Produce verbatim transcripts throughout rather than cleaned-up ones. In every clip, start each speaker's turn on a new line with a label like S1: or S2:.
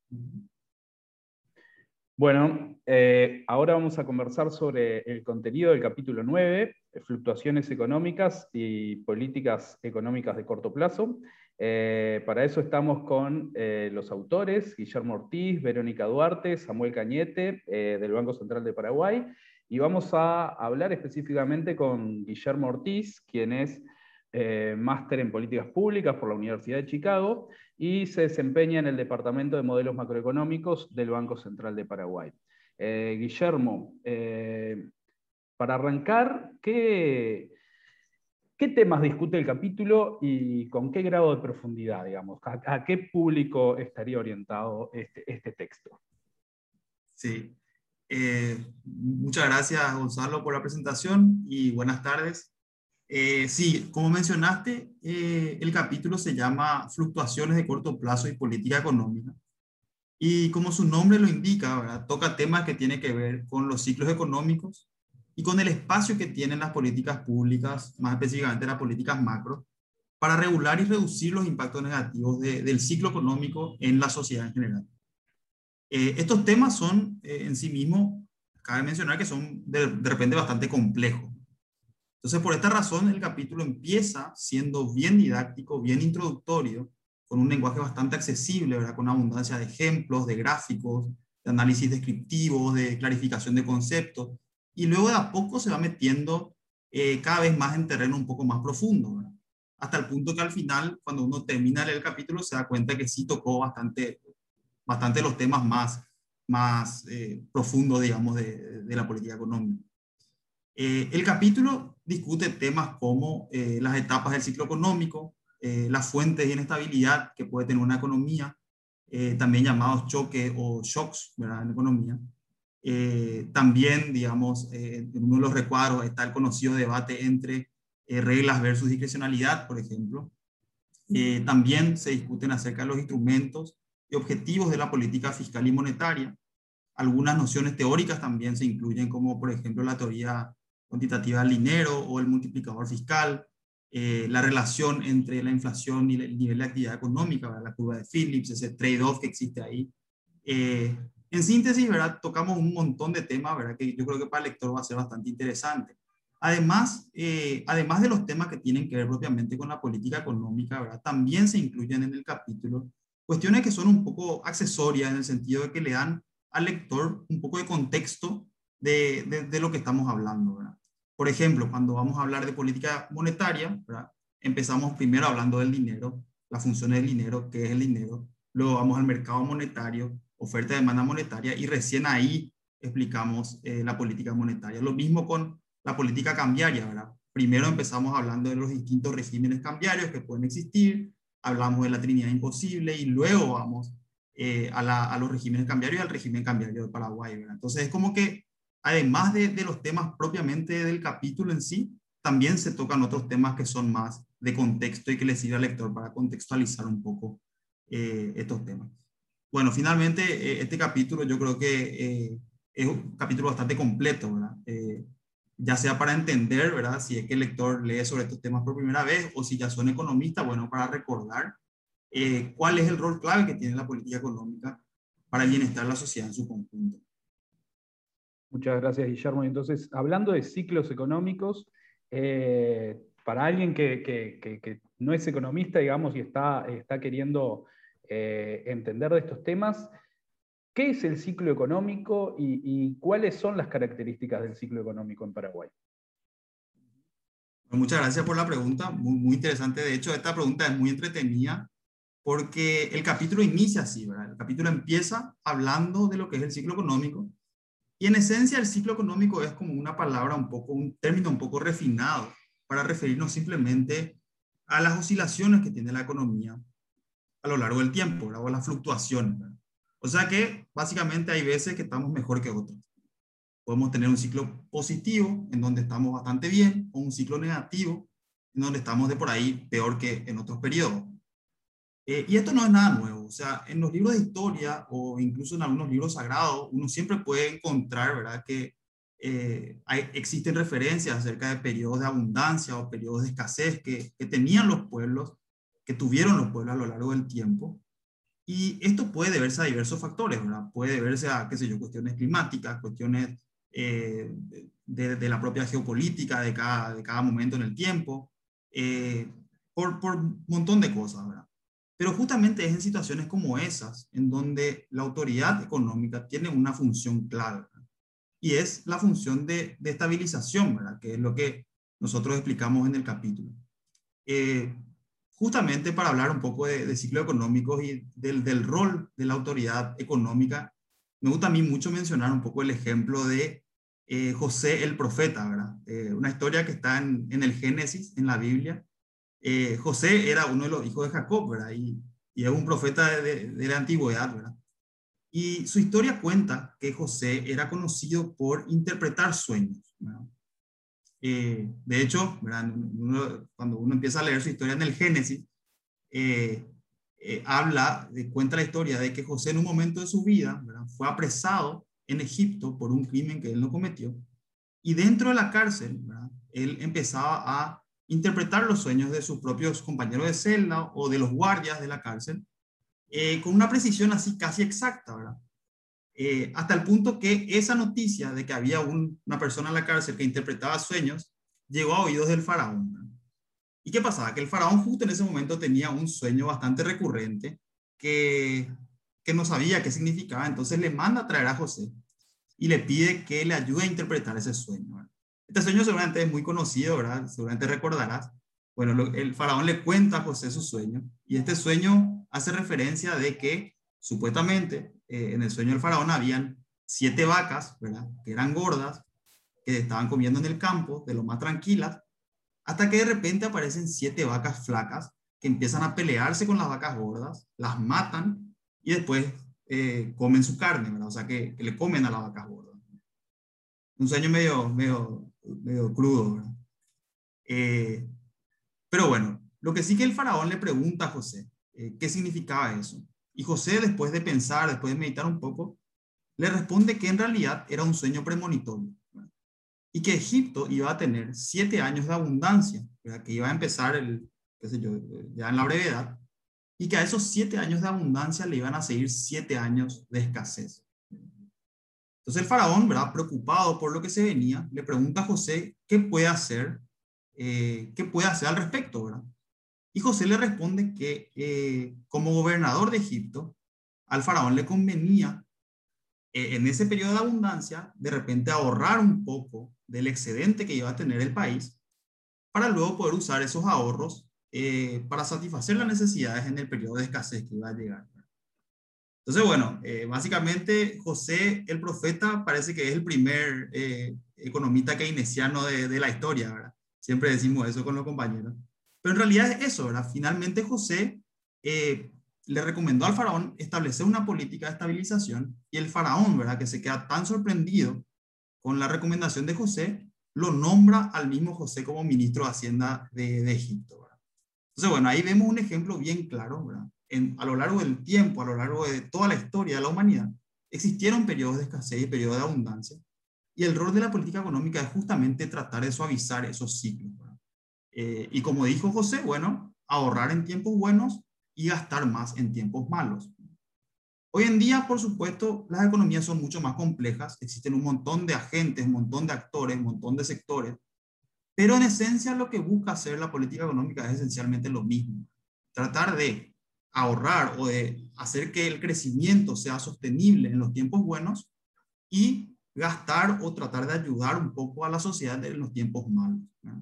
S1: Bueno, eh, ahora vamos a conversar sobre el contenido del capítulo nueve, fluctuaciones económicas y políticas económicas de corto plazo. Eh, para eso estamos con eh, los autores, Guillermo Ortiz, Verónica Duarte, Samuel Cañete, eh, del Banco Central de Paraguay, y vamos a hablar específicamente con Guillermo Ortiz, quien es eh, máster en políticas públicas por la Universidad de Chicago, y se desempeña en el Departamento de Modelos Macroeconómicos del Banco Central de Paraguay. Eh, Guillermo, eh, para arrancar, ¿qué, ¿qué temas discute el capítulo y con qué grado de profundidad, digamos? ¿A, a qué público estaría orientado este, este texto?
S2: Sí, eh, muchas gracias Gonzalo por la presentación y buenas tardes. Eh, sí, como mencionaste, eh, el capítulo se llama Fluctuaciones de corto plazo y política económica. Y como su nombre lo indica, ¿verdad? Toca temas que tienen que ver con los ciclos económicos y con el espacio que tienen las políticas públicas, más específicamente las políticas macro, para regular y reducir los impactos negativos de, del ciclo económico en la sociedad en general. Eh, estos temas son eh, en sí mismos, cabe mencionar que son de, de repente bastante complejos. Entonces, por esta razón, el capítulo empieza siendo bien didáctico, bien introductorio, con un lenguaje bastante accesible, ¿verdad? Con abundancia de ejemplos, de gráficos, de análisis descriptivos, de clarificación de conceptos, y luego de a poco se va metiendo eh, cada vez más en terreno un poco más profundo, ¿verdad? Hasta el punto que al final, cuando uno termina el capítulo, se da cuenta que sí tocó bastante, bastante los temas más, más eh, profundos, digamos, de, de la política económica. Eh, el capítulo discute temas como eh, las etapas del ciclo económico, eh, las fuentes de inestabilidad que puede tener una economía, eh, también llamados choques o shocks, ¿verdad? En economía. Eh, también, digamos, eh, en uno de los recuadros está el conocido debate entre eh, reglas versus discrecionalidad, por ejemplo. Eh, también se discuten acerca de los instrumentos y objetivos de la política fiscal y monetaria. Algunas nociones teóricas también se incluyen, como por ejemplo la teoría cuantitativa del dinero o el multiplicador fiscal, eh, la relación entre la inflación y el nivel de actividad económica, ¿verdad? La curva de Phillips, ese trade-off que existe ahí. Eh, en síntesis, ¿verdad? Tocamos un montón de temas, ¿verdad? Que yo creo que para el lector va a ser bastante interesante. Además, eh, además de los temas que tienen que ver propiamente con la política económica, ¿verdad? También se incluyen en el capítulo cuestiones que son un poco accesorias en el sentido de que le dan al lector un poco de contexto de, de, de lo que estamos hablando, ¿verdad? Por ejemplo, cuando vamos a hablar de política monetaria, ¿verdad? Empezamos primero hablando del dinero, las funciones del dinero, qué es el dinero, luego vamos al mercado monetario, oferta y demanda monetaria, y recién ahí explicamos eh, la política monetaria. Lo mismo con la política cambiaria, ¿verdad? Primero empezamos hablando de los distintos regímenes cambiarios que pueden existir, hablamos de la Trinidad imposible y luego vamos eh, a, la, a los regímenes cambiarios y al régimen cambiario de Paraguay, ¿verdad? Entonces es como que además de, de los temas propiamente del capítulo en sí, también se tocan otros temas que son más de contexto y que le sirve al lector para contextualizar un poco eh, estos temas. Bueno, finalmente eh, este capítulo yo creo que eh, es un capítulo bastante completo, ¿verdad? Eh, ya sea para entender, ¿verdad? Si es que el lector lee sobre estos temas por primera vez o si ya son economistas, bueno, para recordar eh, cuál es el rol clave que tiene la política económica para el bienestar de la sociedad en su conjunto.
S1: Muchas gracias, Guillermo. Entonces, hablando de ciclos económicos, eh, para alguien que, que, que, que no es economista, digamos, y está, está queriendo eh, entender de estos temas, ¿qué es el ciclo económico y, y cuáles son las características del ciclo económico en Paraguay?
S2: Bueno, muchas gracias por la pregunta, muy, muy interesante. De hecho, esta pregunta es muy entretenida porque el capítulo inicia así, ¿verdad? El capítulo empieza hablando de lo que es el ciclo económico. Y en esencia el ciclo económico es como una palabra un poco, un término un poco refinado para referirnos simplemente a las oscilaciones que tiene la economía a lo largo del tiempo, ¿verdad? O las fluctuaciones, ¿verdad? O sea que básicamente hay veces que estamos mejor que otras. Podemos tener un ciclo positivo en donde estamos bastante bien o un ciclo negativo en donde estamos de por ahí peor que en otros periodos. Eh, y esto no es nada nuevo, o sea, en los libros de historia o incluso en algunos libros sagrados, uno siempre puede encontrar, ¿verdad?, que eh, hay, existen referencias acerca de periodos de abundancia o periodos de escasez que, que tenían los pueblos, que tuvieron los pueblos a lo largo del tiempo. Y esto puede deberse a diversos factores, ¿verdad? Puede deberse a, qué sé yo, cuestiones climáticas, cuestiones eh, de, de la propia geopolítica de cada, de cada momento en el tiempo, eh, por, por un montón de cosas, ¿verdad? Pero justamente es en situaciones como esas en donde la autoridad económica tiene una función clave, ¿verdad? Y es la función de, de estabilización, ¿verdad? Que es lo que nosotros explicamos en el capítulo. Eh, Justamente para hablar un poco de, de ciclos económicos y del, del rol de la autoridad económica, me gusta a mí mucho mencionar un poco el ejemplo de eh, José el profeta, ¿verdad? Eh, una historia que está en, en el Génesis, en la Biblia. Eh, José era uno de los hijos de Jacob, ¿verdad? Y, y es un profeta de, de, de la antigüedad, ¿verdad? Y su historia cuenta que José era conocido por interpretar sueños, ¿verdad? Eh, de hecho, ¿verdad? Uno, cuando uno empieza a leer su historia en el Génesis, eh, eh, habla, eh, cuenta la historia de que José en un momento de su vida, ¿verdad?, fue apresado en Egipto por un crimen que él no cometió. Y dentro de la cárcel, ¿verdad?, él empezaba a interpretar los sueños de sus propios compañeros de celda o de los guardias de la cárcel, eh, con una precisión así casi exacta, ¿verdad? Eh, hasta el punto que esa noticia de que había un, una persona en la cárcel que interpretaba sueños llegó a oídos del faraón, ¿verdad? ¿Y qué pasaba? Que el faraón justo en ese momento tenía un sueño bastante recurrente que, que no sabía qué significaba, entonces le manda a traer a José y le pide que le ayude a interpretar ese sueño, ¿verdad? Este sueño seguramente es muy conocido, ¿verdad? Seguramente recordarás. Bueno, lo, el faraón le cuenta a José su sueño y este sueño hace referencia de que supuestamente eh, en el sueño del faraón habían siete vacas, ¿verdad?, que eran gordas, que estaban comiendo en el campo, de lo más tranquilas, hasta que de repente aparecen siete vacas flacas que empiezan a pelearse con las vacas gordas, las matan y después eh, comen su carne, ¿verdad? O sea, que, que, le comen a las vacas gordas. Un sueño medio, medio, medio crudo, ¿verdad? Eh, pero bueno, lo que sí que el faraón le pregunta a José, eh, ¿qué significaba eso? Y José, después de pensar, después de meditar un poco, le responde que en realidad era un sueño premonitorio, ¿verdad?, y que Egipto iba a tener siete años de abundancia, ¿verdad?, que iba a empezar el, qué sé yo, ya en la brevedad, y que a esos siete años de abundancia le iban a seguir siete años de escasez. Entonces el faraón, ¿verdad?, preocupado por lo que se venía, le pregunta a José qué puede hacer, eh, qué puede hacer al respecto, ¿verdad? Y José le responde que eh, como gobernador de Egipto, al faraón le convenía eh, en ese periodo de abundancia, de repente ahorrar un poco del excedente que iba a tener el país para luego poder usar esos ahorros eh, para satisfacer las necesidades en el periodo de escasez que iba a llegar. Entonces, bueno, eh, básicamente José el profeta parece que es el primer eh, economista keynesiano de, de la historia, ¿verdad? Siempre decimos eso con los compañeros. Pero en realidad es eso, ¿verdad? Finalmente José eh, le recomendó al faraón establecer una política de estabilización y el faraón, ¿verdad?, que se queda tan sorprendido con la recomendación de José, lo nombra al mismo José como ministro de Hacienda de, de Egipto, ¿verdad? Entonces, bueno, ahí vemos un ejemplo bien claro, ¿verdad? En, a lo largo del tiempo, a lo largo de toda la historia de la humanidad, existieron periodos de escasez y periodos de abundancia, y el rol de la política económica es justamente tratar de suavizar esos ciclos, ¿verdad? Eh, y como dijo José, bueno, ahorrar en tiempos buenos y gastar más en tiempos malos. Hoy en día, por supuesto, las economías son mucho más complejas, existen un montón de agentes, un montón de actores, un montón de sectores, pero en esencia lo que busca hacer la política económica es esencialmente lo mismo. Tratar de ahorrar o de hacer que el crecimiento sea sostenible en los tiempos buenos y gastar o tratar de ayudar un poco a la sociedad en los tiempos malos, ¿verdad?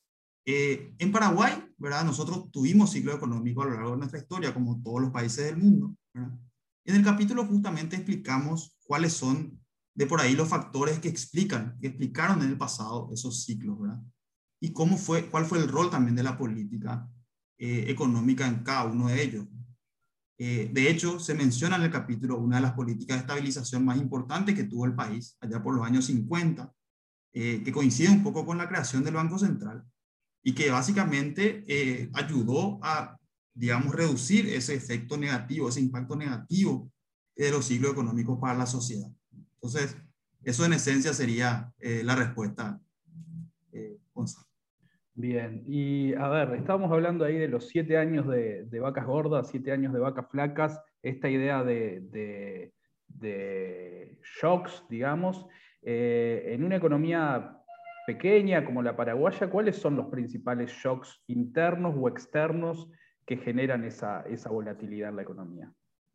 S2: Eh, en Paraguay, ¿verdad?, nosotros tuvimos ciclo económico a lo largo de nuestra historia, como todos los países del mundo, ¿verdad? En el capítulo justamente explicamos cuáles son de por ahí los factores que explican, que explicaron en el pasado esos ciclos, ¿verdad? Y cómo fue, cuál fue el rol también de la política eh, económica en cada uno de ellos. Eh, de hecho, se menciona en el capítulo una de las políticas de estabilización más importantes que tuvo el país allá por los años cincuenta, eh, que coincide un poco con la creación del Banco Central y que básicamente eh, ayudó a, digamos, reducir ese efecto negativo, ese impacto negativo de los ciclos económicos para la sociedad. Entonces, eso en esencia sería eh, la respuesta, eh, Gonzalo.
S1: Bien, y a ver, estábamos hablando ahí de los siete años de, de vacas gordas, siete años de vacas flacas. esta idea de, de, de shocks, digamos, eh, en una economía pequeña como la paraguaya, ¿cuáles son los principales shocks internos o externos que generan esa, esa volatilidad en la economía?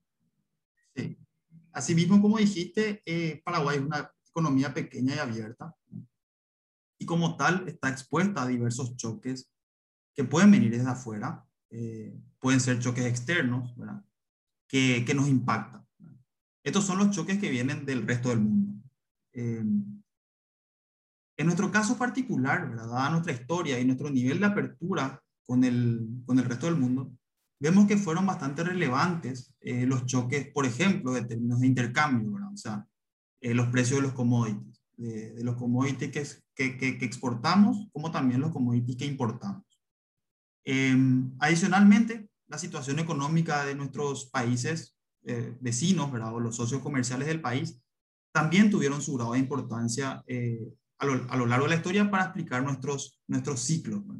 S2: Sí. Asimismo, como dijiste, eh, Paraguay es una economía pequeña y abierta y como tal está expuesta a diversos choques que pueden venir desde afuera, eh, pueden ser choques externos, ¿verdad? Que, que nos impactan. Estos son los choques que vienen del resto del mundo. Eh, en nuestro caso particular, ¿verdad? Dada nuestra historia y nuestro nivel de apertura con el, con el resto del mundo, vemos que fueron bastante relevantes eh, los choques, por ejemplo, de términos de intercambio, ¿verdad? O sea, eh, los precios de los commodities, de, de los commodities que, que, que, que exportamos, como también los commodities que importamos. Eh, adicionalmente, la situación económica de nuestros países eh, vecinos, ¿verdad? O los socios comerciales del país, también tuvieron su grado de importancia eh, a, lo, a lo largo de la historia para explicar nuestros, nuestros ciclos, ¿verdad?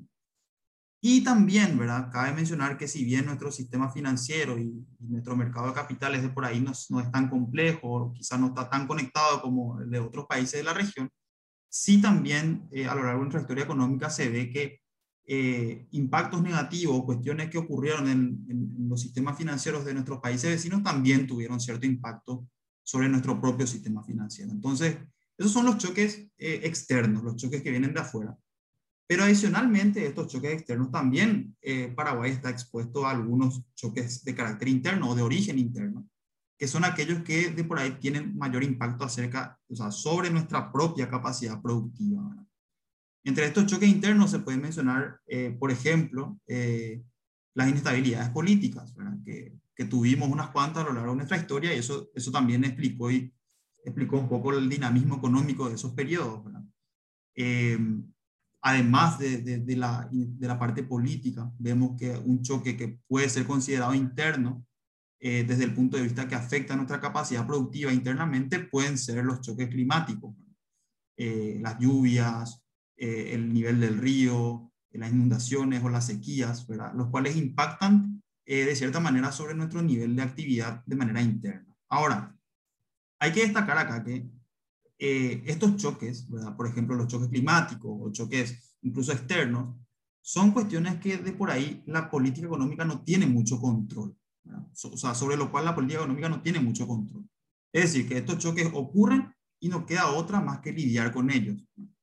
S2: Y también, ¿verdad? Cabe mencionar que si bien nuestro sistema financiero y, y nuestro mercado de capitales de por ahí no, no es tan complejo, quizás no está tan conectado como el de otros países de la región, sí también eh, a lo largo de nuestra historia económica se ve que eh, impactos negativos, cuestiones que ocurrieron en, en, en los sistemas financieros de nuestros países vecinos también tuvieron cierto impacto sobre nuestro propio sistema financiero. Entonces, esos son los choques eh, externos, los choques que vienen de afuera. Pero adicionalmente, estos choques externos también, eh, Paraguay está expuesto a algunos choques de carácter interno o de origen interno, que son aquellos que de por ahí tienen mayor impacto acerca, o sea, sobre nuestra propia capacidad productiva, ¿verdad? Entre estos choques internos se puede mencionar, eh, por ejemplo, eh, las inestabilidades políticas, ¿verdad? Que, que tuvimos unas cuantas a lo largo de nuestra historia y eso, eso también explicó, y, explicó un poco el dinamismo económico de esos periodos, ¿verdad? Eh, además de, de, de, la, de la parte política, vemos que un choque que puede ser considerado interno, eh, desde el punto de vista que afecta a nuestra capacidad productiva internamente, pueden ser los choques climáticos, eh, las lluvias, eh, el nivel del río, eh, las inundaciones o las sequías, ¿verdad? Los cuales impactan eh, de cierta manera sobre nuestro nivel de actividad de manera interna. Ahora, hay que destacar acá que eh, estos choques, ¿verdad? Por ejemplo, los choques climáticos o choques incluso externos, son cuestiones que de por ahí la política económica no tiene mucho control, ¿verdad? O sea, sobre lo cual la política económica no tiene mucho control. Es decir, que estos choques ocurren y no queda otra más que lidiar con ellos.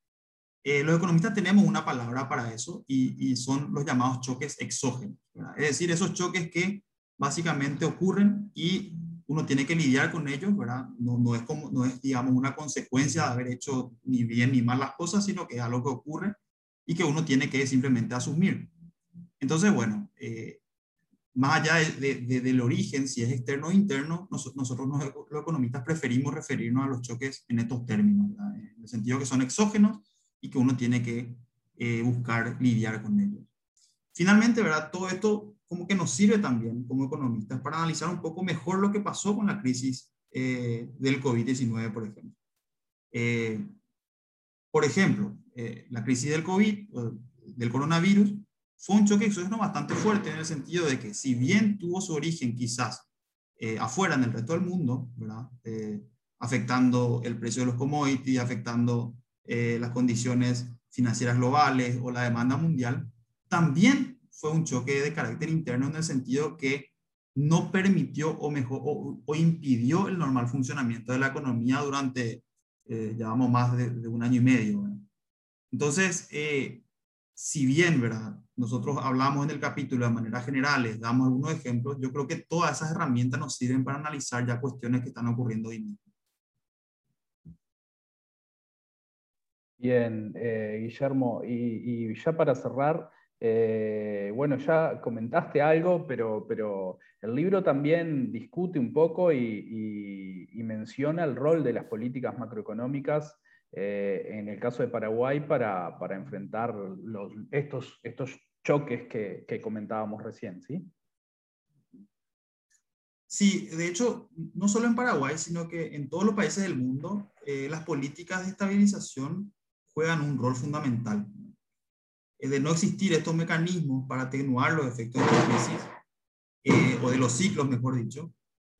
S2: Eh, los economistas tenemos una palabra para eso y, y son los llamados choques exógenos, ¿verdad? Es decir, esos choques que básicamente ocurren y uno tiene que lidiar con ellos, ¿verdad? No, no, es como, no es, digamos, una consecuencia de haber hecho ni bien ni mal las cosas, sino que es algo que ocurre y que uno tiene que simplemente asumir. Entonces, bueno, eh, más allá de, de, de, del origen, si es externo o interno, nos, nosotros los, los economistas preferimos referirnos a los choques en estos términos, ¿verdad? En el sentido que son exógenos y que uno tiene que eh, buscar lidiar con ellos. Finalmente, ¿verdad? Todo esto como que nos sirve también como economistas para analizar un poco mejor lo que pasó con la crisis eh, del COVID diecinueve, por ejemplo. Eh, por ejemplo, eh, la crisis del COVID, del coronavirus, fue un choque exógeno bastante fuerte en el sentido de que si bien tuvo su origen quizás eh, afuera en el resto del mundo, ¿verdad? Eh, afectando el precio de los commodities, afectando eh, las condiciones financieras globales o la demanda mundial, también fue un choque de carácter interno en el sentido que no permitió o, mejor, o, o impidió el normal funcionamiento de la economía durante, eh, llevamos más de, de, un año y medio, ¿verdad? Entonces, eh, si bien, ¿verdad? Nosotros hablamos en el capítulo de manera general, les damos algunos ejemplos, yo creo que todas esas herramientas nos sirven para analizar ya cuestiones que están ocurriendo hoy mismo.
S1: Bien, eh, Guillermo, y, y, ya para cerrar, eh, bueno, ya comentaste algo, pero, pero el libro también discute un poco y, y, y menciona el rol de las políticas macroeconómicas eh, en el caso de Paraguay para, para enfrentar los, estos, estos choques que, que comentábamos recién, ¿sí?
S2: Sí, de hecho, no solo en Paraguay, sino que en todos los países del mundo, eh, las políticas de estabilización juegan un rol fundamental. Es de no existir estos mecanismos para atenuar los efectos de la crisis, eh, o de los ciclos, mejor dicho,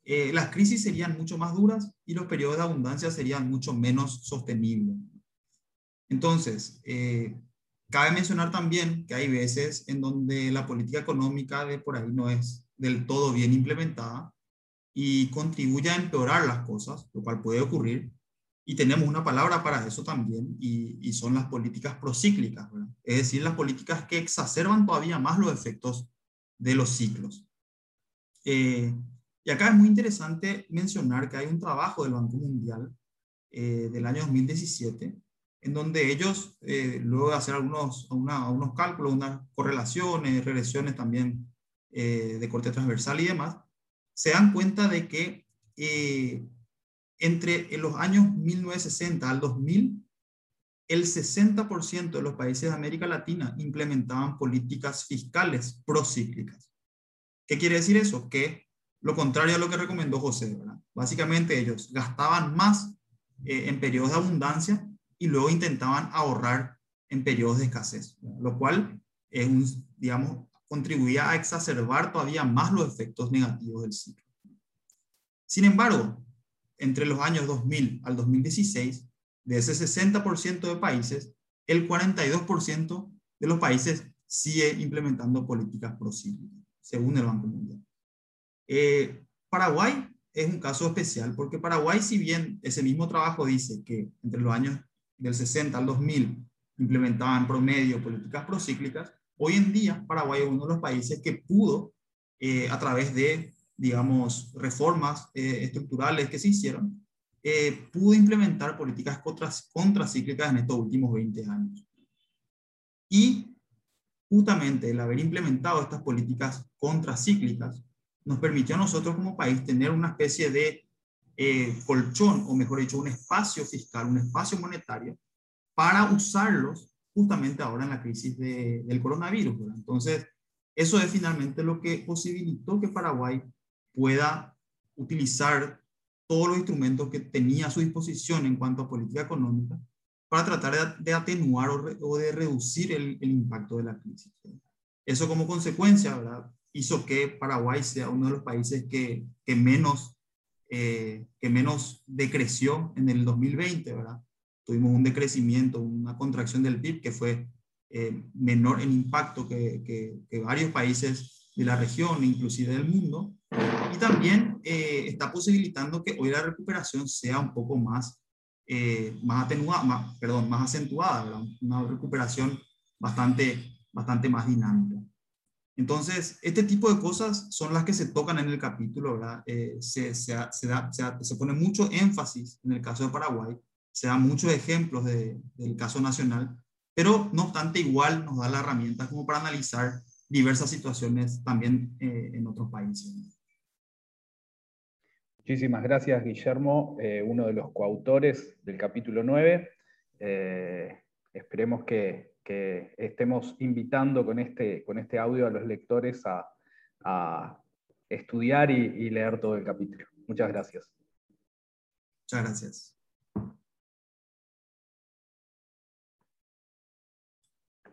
S2: eh, las crisis serían mucho más duras y los periodos de abundancia serían mucho menos sostenibles. Entonces, eh, cabe mencionar también que hay veces en donde la política económica de por ahí no es del todo bien implementada y contribuye a empeorar las cosas, lo cual puede ocurrir. Y tenemos una palabra para eso también, y, y son las políticas procíclicas, ¿verdad? Es decir, las políticas que exacerban todavía más los efectos de los ciclos. Eh, y acá es muy interesante mencionar que hay un trabajo del Banco Mundial eh, del año dos mil diecisiete, en donde ellos, eh, luego de hacer algunos, una, unos cálculos, unas correlaciones, regresiones también eh, de corte transversal y demás, se dan cuenta de que eh, entre los años mil novecientos sesenta al dos mil, el sesenta por ciento de los países de América Latina implementaban políticas fiscales procíclicas. ¿Qué quiere decir eso? Que lo contrario a lo que recomendó José, ¿verdad? Básicamente ellos gastaban más eh, en periodos de abundancia y luego intentaban ahorrar en periodos de escasez, ¿verdad? Lo cual es un, digamos, contribuía a exacerbar todavía más los efectos negativos del ciclo. Sin embargo, entre los años dos mil al dos mil dieciséis, de ese sesenta por ciento de países, el cuarenta y dos por ciento de los países sigue implementando políticas procíclicas, según el Banco Mundial. Eh, Paraguay es un caso especial porque Paraguay, si bien ese mismo trabajo dice que entre los años del sesenta al dos mil implementaban en promedio políticas procíclicas, hoy en día Paraguay es uno de los países que pudo, eh, a través de, digamos, reformas eh, estructurales que se hicieron, eh, pudo implementar políticas contracíclicas en estos últimos veinte años. Y justamente el haber implementado estas políticas contracíclicas nos permitió a nosotros como país tener una especie de eh, colchón, o mejor dicho, un espacio fiscal, un espacio monetario, para usarlos justamente ahora en la crisis de, del coronavirus, ¿verdad? Entonces, eso es finalmente lo que posibilitó que Paraguay pueda utilizar todos los instrumentos que tenía a su disposición en cuanto a política económica para tratar de, de atenuar o, re, o de reducir el, el impacto de la crisis, ¿verdad? Eso como consecuencia, ¿verdad?, hizo que Paraguay sea uno de los países que, que, menos, eh, que menos decreció en el dos mil veinte, ¿verdad? Tuvimos un decrecimiento, una contracción del P I B que fue eh, menor en impacto que, que, que varios países de la región, inclusive del mundo, y también eh, está posibilitando que hoy la recuperación sea un poco más, eh, más atenuada, más, perdón, más acentuada, ¿verdad? Una recuperación bastante, bastante más dinámica. Entonces, este tipo de cosas son las que se tocan en el capítulo, ¿verdad? Eh, se, se, se, da, se, se pone mucho énfasis en el caso de Paraguay, se dan muchos ejemplos de, del caso nacional, pero no obstante igual nos da la herramienta como para analizar diversas situaciones también eh, en otros países.
S1: Muchísimas gracias, Guillermo, eh, uno de los coautores del capítulo nueve. Eh, esperemos que, que estemos invitando con este, con este audio a los lectores a, a estudiar y, y leer todo el capítulo. Muchas gracias.
S2: Muchas gracias.